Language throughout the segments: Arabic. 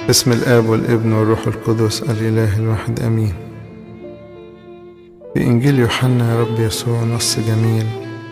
باسم الآب والابن والروح القدس الإله الواحد آمين. في إنجيل يوحنا يا رب يسوع نص جميل: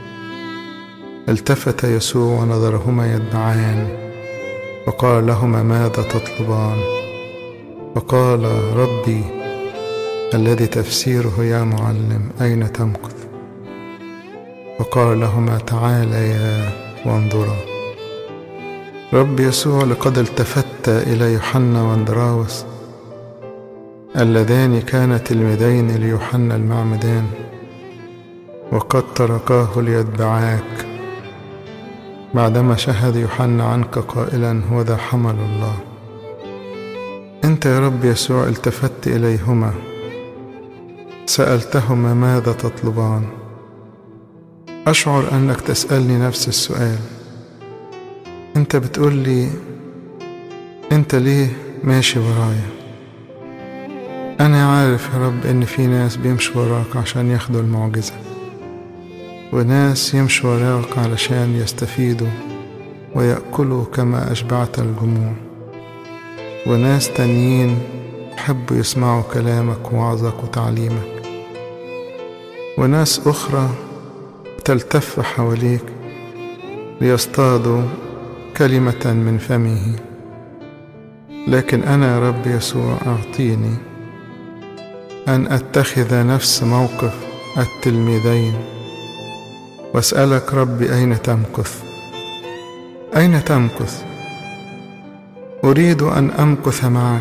التفت يسوع ونظرهما يدمعان وقال لهما: ماذا تطلبان؟ فقال: ربي الذي تفسيره يا معلم أين تمكث؟ فقال لهما: تعاليا وانظرا. رب يسوع لقد التفت إلى يوحنا واندراوس اللذان كانا تلميذين ليوحنا المعمدان، وقد تركاه ليتبعاك بعدما شهد يوحنا عنك قائلا: هوذا حمل الله. أنت يا رب يسوع التفت إليهما، سألتهما: ماذا تطلبان؟ أشعر أنك تسألني نفس السؤال. أنت بتقول لي: أنت ليه ماشي ورايا؟ أنا عارف يا رب إن في ناس بيمشوا وراك عشان ياخدوا المعجزة، وناس يمشوا وراك علشان يستفيدوا ويأكلوا كما أشبعت الجموع، وناس تانيين يحبوا يسمعوا كلامك ووعظك وتعليمك، وناس أخرى تلتف حواليك ليصطادوا كلمة من فمه. لكن أنا يا رب يسوع أعطيني أن أتخذ نفس موقف التلميذين وأسألك: ربي أين تمكث؟ أين تمكث؟ أريد أن أمكث معك،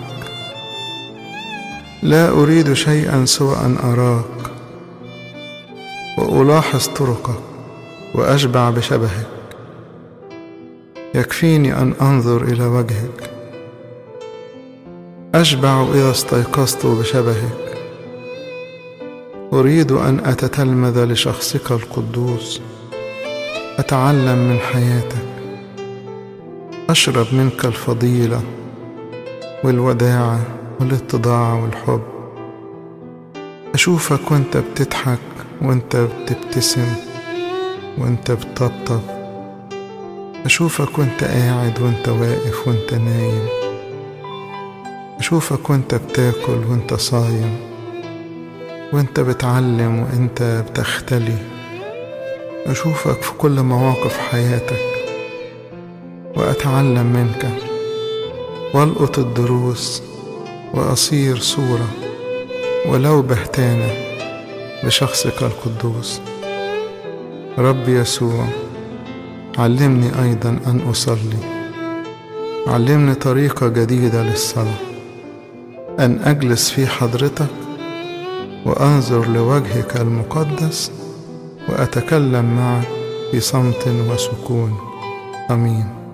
لا أريد شيئا سوى أن أراك وألاحظ طرقك وأشبع بشبهك. يكفيني أن أنظر إلى وجهك، أشبع إذا استيقظت بشبهك. أريد أن أتتلمذ لشخصك القدوس، أتعلم من حياتك، أشرب منك الفضيلة والوداعة والاتضاع والحب. أشوفك وانت بتضحك وانت بتبتسم وانت بتطبطب، أشوفك وانت قاعد وانت واقف وانت نايم، أشوفك وانت بتاكل وانت صايم، وانت بتعلم وانت بتختلي. أشوفك في كل مواقف حياتك وأتعلم منك والقط الدروس وأصير صورة ولو بهتانة لشخصك القدوس. رب يسوع علمني أيضا أن أصلي، علمني طريقة جديدة للصلاة، أن أجلس في حضرتك وأنظر لوجهك المقدس وأتكلم معك في صمت وسكون. آمين.